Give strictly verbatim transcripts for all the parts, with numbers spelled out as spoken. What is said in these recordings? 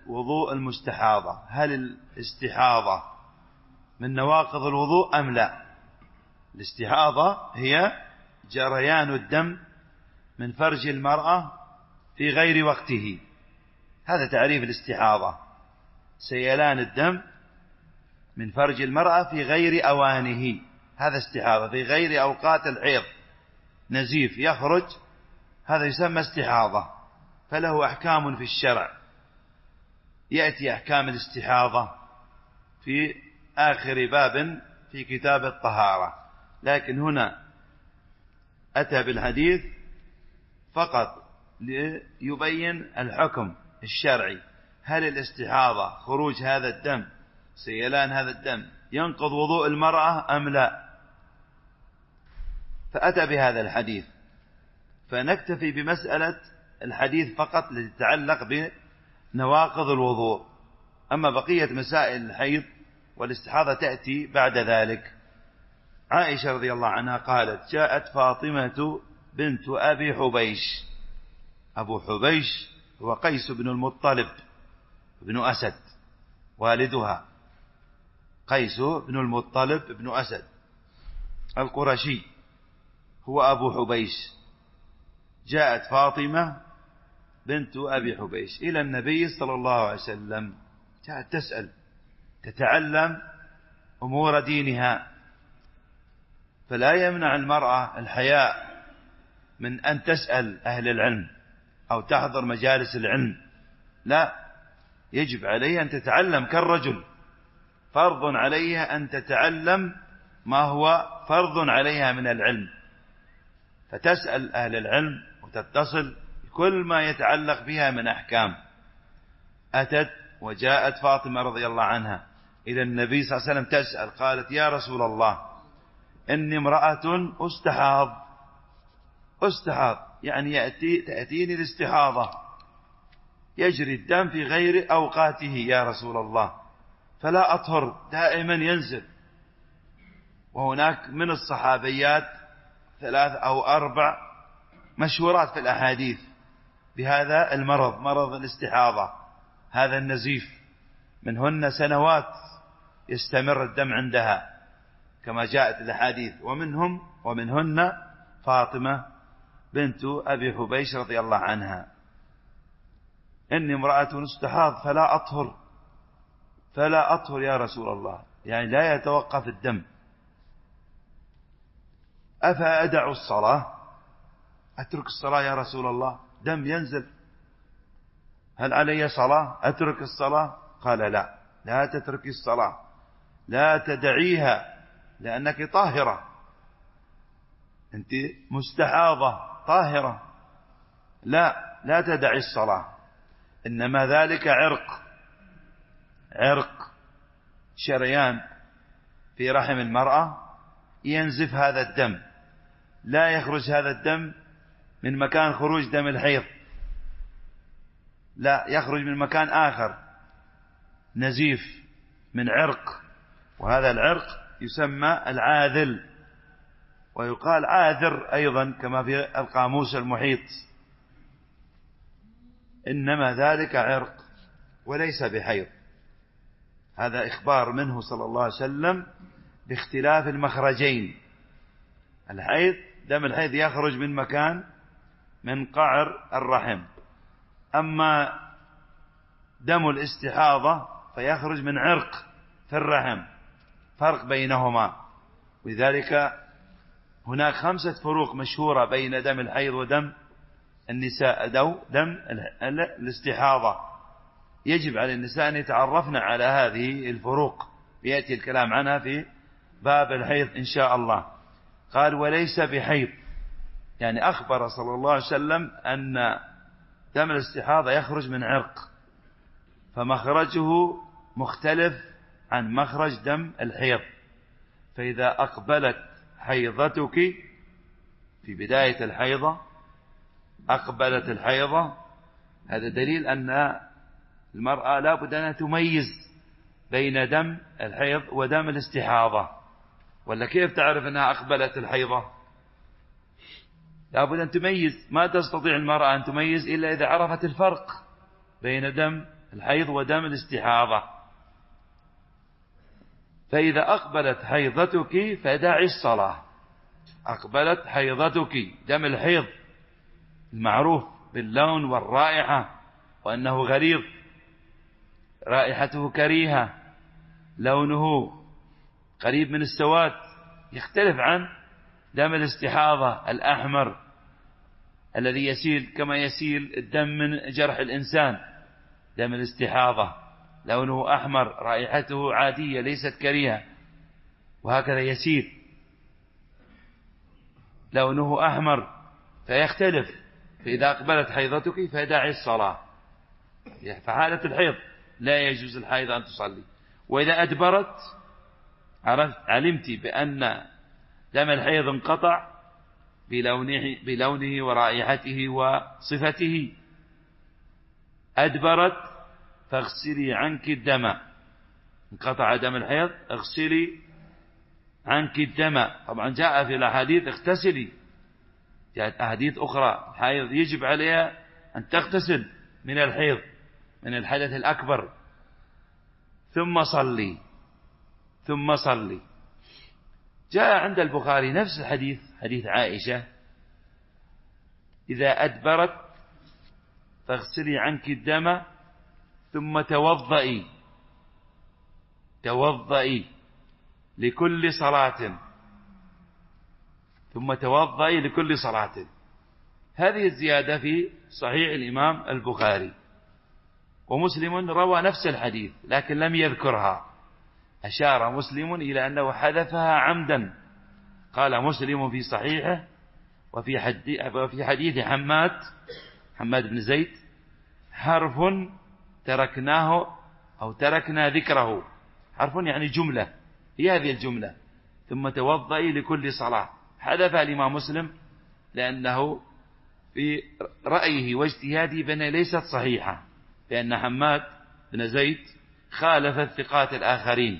وضوء المستحاضة، هل الاستحاضة من نواقض الوضوء أم لا؟ الاستحاضة هي جريان الدم من فرج المرأة في غير وقته، هذا تعريف الاستحاضة، سيلان الدم من فرج المرأة في غير أوانه، هذا استحاضة، في غير أوقات الحيض نزيف يخرج، هذا يسمى استحاضة، فله أحكام في الشرع، يأتي أحكام الاستحاضة في آخر باب في كتاب الطهارة، لكن هنا أتى بالحديث فقط ليبين الحكم الشرعي، هل الاستحاضة خروج هذا الدم، سيلان هذا الدم، ينقض وضوء المرأة أم لا؟ فأتى بهذا الحديث، فنكتفي بمسألة الحديث فقط لتتعلق بنواقض الوضوء، أما بقية مسائل الحيض والاستحاضة تأتي بعد ذلك. عائشة رضي الله عنها قالت: جاءت فاطمة بنت أبي حبيش، أبو حبيش هو قيس بن المطلب بن أسد والدها، قيس بن المطلب بن أسد القرشي هو أبو حبيش. جاءت فاطمة بنت أبي حبيش إلى النبي صلى الله عليه وسلم، جاءت تسأل تتعلم أمور دينها، فلا يمنع المرأة الحياء من أن تسأل أهل العلم أو تحضر مجالس العلم، لا، يجب عليها أن تتعلم كالرجل، فرض عليها أن تتعلم ما هو فرض عليها من العلم، فتسأل أهل العلم وتتصل كل ما يتعلق بها من أحكام. أتت وجاءت فاطمة رضي الله عنها إلى النبي صلى الله عليه وسلم تسأل، قالت: يا رسول الله، إني امرأة أستحاض، أستحاض يعني يأتي تأتيني الاستحاضة، يجري الدم في غير أوقاته يا رسول الله، فلا أطهر، دائما ينزل. وهناك من الصحابيات ثلاث أو أربع مشهورات في الأحاديث بهذا المرض، مرض الاستحاضة، هذا النزيف، منهن سنوات يستمر الدم عندها كما جاءت الأحاديث، ومنهم ومنهن فاطمة بنت أبي حبيش رضي الله عنها. إني امرأة استحاض فلا أطهر، فلا أطهر يا رسول الله، يعني لا يتوقف الدم. أفأدع الصلاة، أترك الصلاة يا رسول الله، دم ينزل، هل علي صلاة، أترك الصلاة؟ قال: لا، لا تتركي الصلاة، لا تدعيها، لأنك طاهرة، أنت مستحاضة طاهرة، لا لا تدعي الصلاة، إنما ذلك عرق، عرق شريان في رحم المرأة، ينزف هذا الدم، لا يخرج هذا الدم من مكان خروج دم الحيض، لا، يخرج من مكان آخر، نزيف من عرق، وهذا العرق يسمى العاذل، ويقال عاذر أيضا كما في القاموس المحيط، إنما ذلك عرق وليس بحيض. هذا إخبار منه صلى الله عليه وسلم باختلاف المخرجين، الحيض دم الحيض يخرج من مكان من قعر الرحم، أما دم الاستحاضة فيخرج من عرق في الرحم، فرق بينهما، ولذلك هناك خمسة فروق مشهورة بين دم الحيض ودم النساء، دو دم الاستحاضة، يجب على النساء أن يتعرفن على هذه الفروق، يأتي الكلام عنها في باب الحيض إن شاء الله. قال: وليس بحيض، يعني أخبر صلى الله عليه وسلم أن دم الاستحاضة يخرج من عرق، فمخرجه مختلف عن مخرج دم الحيض، فإذا أقبلت حيضتك في بداية الحيضة، أقبلت الحيضة، هذا دليل أن المرأة لا بد أن تميز بين دم الحيض ودم الاستحاضة، ولا كيف تعرف أنها أقبلت الحيضة؟ لا بد أن تميز، ما تستطيع المرأة أن تميز إلا إذا عرفت الفرق بين دم الحيض ودم الاستحاضة. فإذا أقبلت حيضتك فدعي الصلاة. أقبلت حيضتك، دم الحيض المعروف باللون والرائحة، وأنه غليظ، رائحته كريهة، لونه قريب من السواد، يختلف عن دم الاستحاضة الأحمر الذي يسيل كما يسيل الدم من جرح الإنسان. دم الاستحاضة لونه أحمر، رائحته عادية ليست كريهة، وهكذا يسيل لونه أحمر، فيختلف. فإذا أقبلت حيضتك فدعي الصلاة. فحالة الحيض لا يجوز الحيض أن تصلي. وإذا أدبرت عرفت علمت بأن دم الحيض انقطع بلونه, بلونه ورائحته وصفته، أدبرت فاغسلي عنك الدم. انقطع دم الحيض، اغسلي عنك الدم. طبعا جاء في الأحاديث اغتسلي، جاءت أحاديث أخرى الحيض يجب عليها أن تغتسل من الحيض، من الحدث الأكبر، ثم صلي ثم صلي. جاء عند البخاري نفس الحديث، حديث عائشة: إذا أدبرت فاغسلي عنك الدم ثم توضئي توضئي لكل صلاة ثم توضئي لكل صلاة. هذه الزيادة في صحيح الإمام البخاري. ومسلم روى نفس الحديث لكن لم يذكرها، أشار مسلم إلى أنه حذفها عمدا. قال مسلم في صحيحه: وفي حديث, وفي حديث حماد حماد بن زيد حرف تركناه أو تركنا ذكره. حرف يعني جملة، هي هذه الجملة: ثم توضئي لكل صلاة. حذف الإمام مسلم لأنه في رأيه واجتهاده بأنها ليست صحيحة، لأن حماد بن زيد خالف الثقات الآخرين،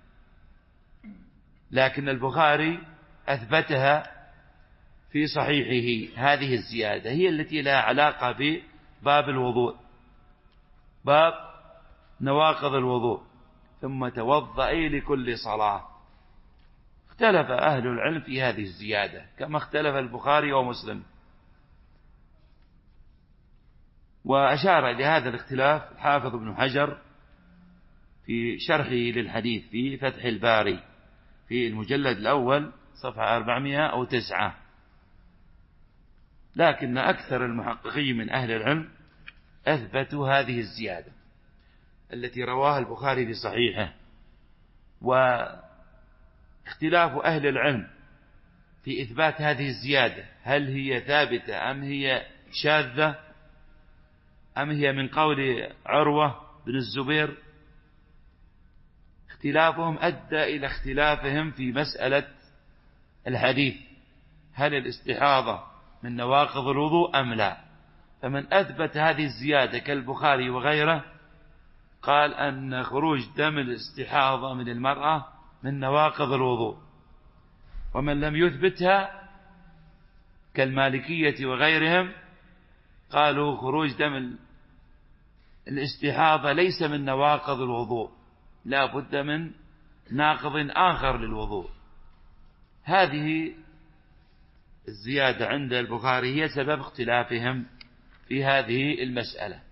لكن البخاري أثبتها في صحيحه. هذه الزيادة هي التي لها علاقة بباب الوضوء، باب نواقض الوضوء: ثم توضئي لكل صلاة. اختلف أهل العلم في هذه الزيادة كما اختلف البخاري ومسلم. وأشار لهذا الاختلاف الحافظ ابن حجر في شرحه للحديث في فتح الباري في المجلد الأول صفحة أربعمائة أو تسعة. لكن أكثر المحققين من أهل العلم أثبتوا هذه الزيادة التي رواها البخاري في صحيحه. واختلاف أهل العلم في إثبات هذه الزيادة، هل هي ثابتة أم هي شاذة أم هي من قول عروة بن الزبير، اختلافهم أدى إلى اختلافهم في مسألة الحديث: هل الاستحاضة من نواقض الوضوء أم لا؟ فمن أثبت هذه الزيادة كالبخاري وغيره قال أن خروج دم الاستحاضة من المرأة من نواقض الوضوء، ومن لم يثبتها كالمالكية وغيرهم قالوا خروج دم الاستحاضة ليس من نواقض الوضوء، لا بد من ناقض آخر للوضوء. هذه الزيادة عند البخاري هي سبب اختلافهم في هذه المسألة.